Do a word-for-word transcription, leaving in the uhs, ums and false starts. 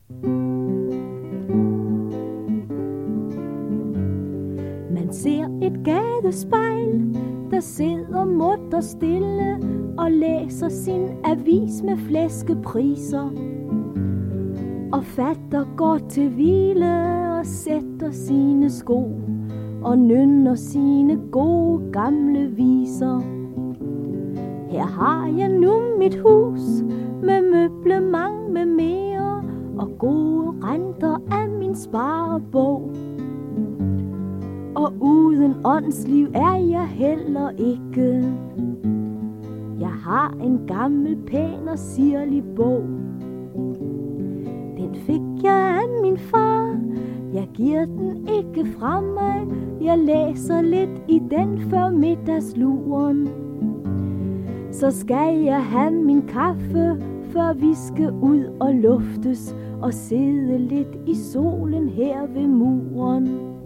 Man ser et gadespejl, der sidder mutter stille og læser sin avis med flæskepriser. Og fatter går til hvile og sætter sine sko og nynner sine gode gamle viser. Her har jeg nu mit hus med møblement med mere og gode renter af min sparebog. Og uden åndsliv er jeg heller ikke. Jeg har en gammel, pæn og sirlig bog. Den fik jeg af min far. Jeg giver den ikke fra mig. Jeg læser lidt i den før middagsluren. Så skal jeg have min kaffe, før vi skal ud og luftes og sidde lidt i solen her ved muren.